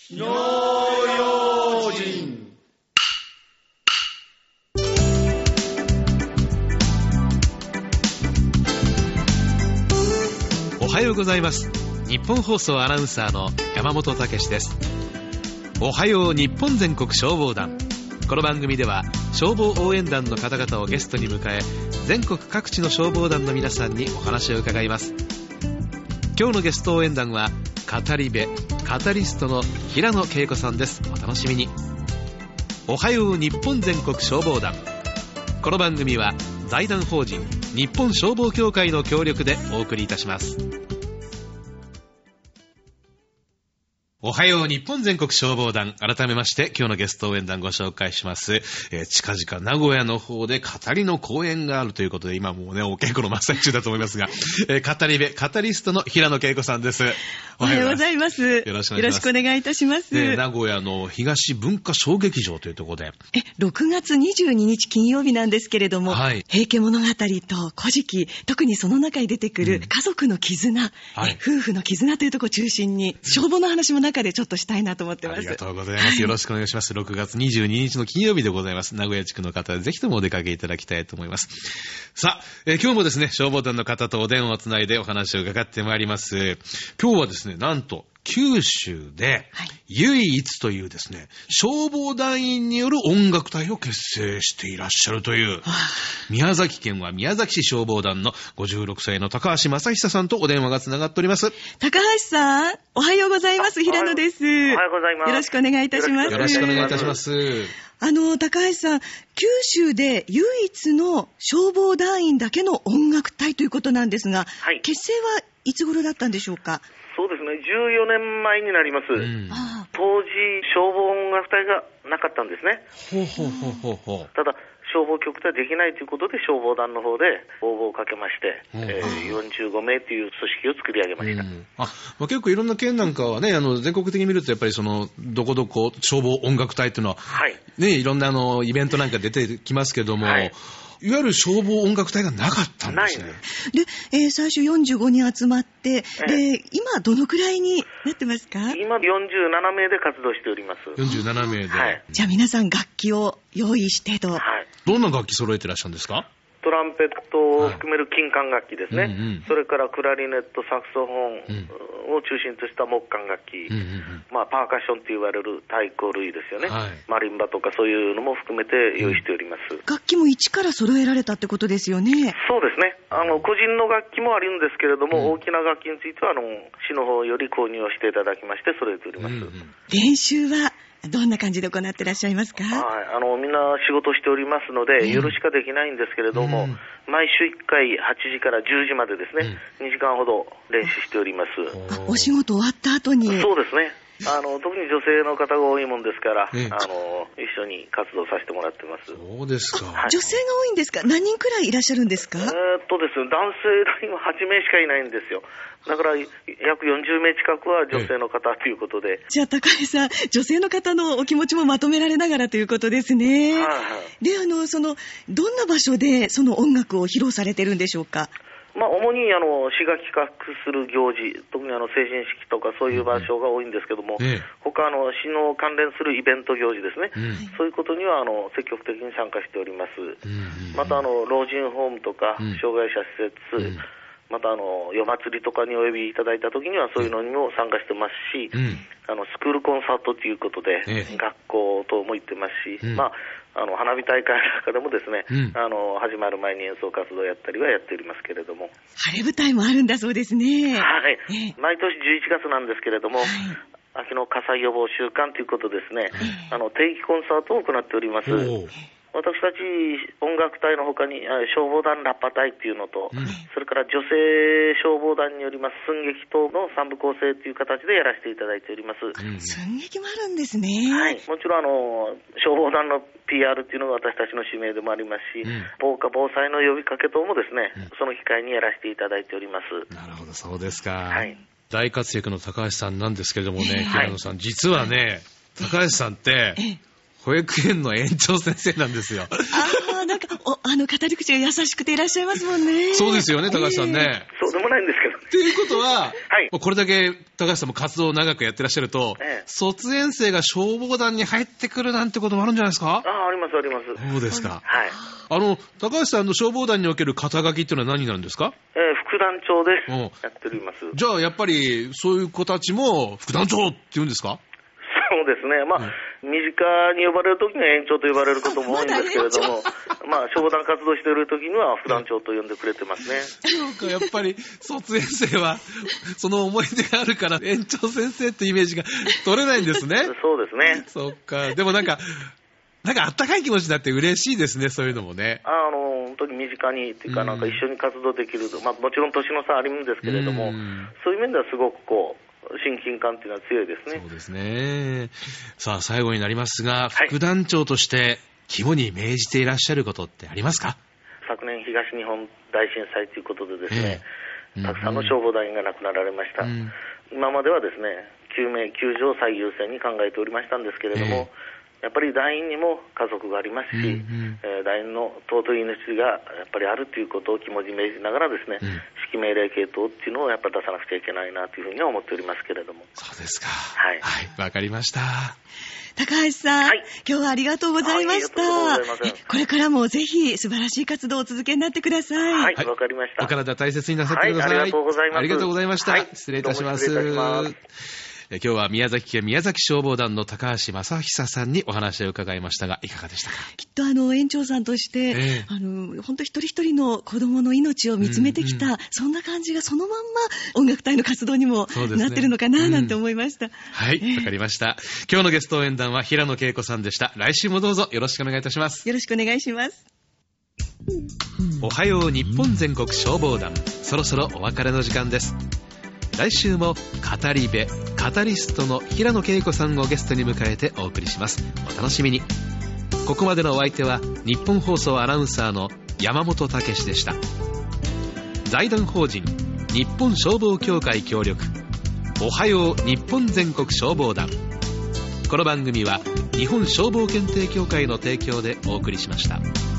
火の用心。 おはようございます。日本放送アナウンサーの山本武史です。おはよう日本全国消防団。この番組では消防応援団の方々をゲストに迎え、全国各地の消防団の皆さんにお話を伺います。今日のゲスト応援団は語り部カタリストの平野恵子さんです。お楽しみに。おはよう日本全国消防団。この番組は財団法人日本消防協会の協力でお送りいたします。おはよう日本全国消防団。改めまして今日のゲスト応援団ご紹介します。近々名古屋の方で語りの講演があるということで、今もうねお稽古の真っ最中だと思いますが、語り部カタリストの平野恵子さんです。 おはようございます。 よろしくお願いします。よろしくお願いいたします。名古屋の東文化小劇場というところで 6月22日金曜日なんですけれども、はい、平家物語と古事記、特にその中に出てくる家族の絆、夫婦の絆というところを中心に消防の話も中でちょっとしたいなと思ってます。 ありがとうございます。よろしくお願いします。6月22日の金曜日でございます。名古屋地区の方はぜひともお出かけいただきたいと思います。さあ、今日もですね消防団の方とお電話をつないでお話を伺ってまいります。今日はですねなんと九州で唯一というですね、消防団員による音楽隊を結成していらっしゃるという、宮崎県は宮崎市消防団の56歳の高橋正久さんとお電話がつながっております。 高橋さん、おはようございます。平野です。おはようございます。 よろしくお願いいたします。 よろしくお願いいたします。 高橋さん、九州で唯一の消防団員だけの音楽隊ということなんですが、はい、結成はいつ頃だったんでしょうか？ そうですね、14年前になります。当時消防音楽隊がなかったんですね。ただ消防局隊できないということで消防団の方で応募をかけまして、45名という組織を作り上げました。 結構いろんな県なんかはね、全国的に見るとやっぱりそのどこどこ消防音楽隊っていうのは、いろんなイベントなんか出てきますけども、いわゆる消防音楽隊がなかったんですね。 で、最初45人集まって、で、今どのくらいになってますか？ 今47名で活動しております。 47名で。 じゃあ皆さん楽器を用意してと。 どんな楽器揃えてらっしゃるんですか？ トランペットを含める金管楽器ですね。それからクラリネット、サクソフォンを中心とした木管楽器、パーカッションと言われる太鼓類ですよね。マリンバとかそういうのも含めて用意しております。 楽器も一から揃えられたってことですよね。 そうですね。個人の楽器もあるんですけれども、大きな楽器については市の方より購入をしていただきまして揃えております。 練習はどんな感じで行ってらっしゃいますか？ みんな仕事しておりますので、夜しかできないんですけれども、毎週1回8時から10時までですね、2時間ほど練習しております。 お仕事終わった後に。 そうですね。特に女性の方が多いもんですから、一緒に活動させてもらってます。 そうですか。 女性が多いんですか？何人くらいいらっしゃるんですか？ ですね、男性団員は8名しかいないんですよ。だから約40名近くは女性の方ということで。 じゃあ高橋さん、女性の方のお気持ちもまとめられながらということですね。で、どんな場所でその音楽を披露されてるんでしょうか？ 主に市が企画する行事、特に成人式とかそういう場所が多いんですけども、他市の関連するイベント行事ですね、そういうことには積極的に参加しております。また老人ホームとか障害者施設、また夜祭りとかにお呼びいただいたときにはそういうのにも参加してますし、スクールコンサートということで、学校等も行ってますし、花火大会なんかでもですね、始まる前に演奏活動をやったりはやっておりますけれども。 晴れ舞台もあるんだそうですね。 毎年11月なんですけれども、秋の火災予防週間ということですね、定期コンサートを行っております。私たち音楽隊の他に消防団ラッパ隊っていうのと、それから女性消防団によります寸劇等の三部構成という形でやらせていただいております。 寸劇もあるんですね。 もちろん消防団の PR っていうのが私たちの使命でもありますし、防火防災の呼びかけ等もですね、その機会にやらせていただいております。 なるほど、そうですか。大活躍の高橋さんなんですけれどもね、平野さん、実はね、高橋さんって保育園の園長先生なんですよ。 なんか語り口が優しくていらっしゃいますもんね。 そうですよね、高橋さんね。 そうでもないんですけどね。 ということは、 はい、 これだけ高橋さんも活動を長くやってらっしゃると、卒園生が消防団に入ってくるなんてこともあるんじゃないですか？ ありますあります。 そうですか。 はい。 高橋さんの消防団における肩書きっていうのは何になるんですか？ 副団長です。やっております。 じゃあやっぱりそういう子たちも副団長って言うんですか？ そうですね。身近に呼ばれるときには園長と呼ばれることも多いんですけれども、消防団活動しているときには副団長と呼んでくれてますね。 そうか、やっぱり卒園生はその思い出があるから園長先生ってイメージが取れないんですね。 そうですね。 そっか。でもなんかあったかい気持ちになって嬉しいですね、そういうのもね。 本当に身近にっていうか、一緒に活動できる、もちろん年の差あるんですけれども、そういう面ではすごく親近感っていうのは強いですね。 そうですね。さあ、最後になりますが、副団長として肝に銘じていらっしゃることってありますか？ 昨年東日本大震災ということでですね、たくさんの消防団員が亡くなられました。今まではですね、救命救助を最優先に考えておりましたんですけれども、やっぱり団員にも家族がありますし、団員の尊い命がやっぱりあるということを肝に銘じながらですね、指揮命令系統っていうのをやっぱり出さなくちゃいけないなというふうには思っておりますけれども。 そうですか。 はい。 わかりました。 高橋さん、今日はありがとうございました。これからもぜひ素晴らしい活動をお続けになってください。 はい、わかりました。 お体大切になさってください。 ありがとうございます。 ありがとうございました。失礼いたします。今日は宮崎県宮崎消防団の高橋正久さんにお話を伺いましたが、いかがでしたか？ きっと園長さんとして、本当一人一人の子供の命を見つめてきた、そんな感じがそのまんま音楽隊の活動にもなってるのかななんて思いました。 はい、わかりました。今日のゲスト応援団は平野恵子さんでした。来週もどうぞよろしくお願いいたします。 よろしくお願いします。 おはよう日本全国消防団、そろそろお別れの時間です。来週も語り部カタリストの平野恵子さんをゲストに迎えてお送りします。お楽しみに。ここまでのお相手は日本放送アナウンサーの山本武史でした。財団法人日本消防協会協力、おはよう日本全国消防団。この番組は日本消防検定協会の提供でお送りしました。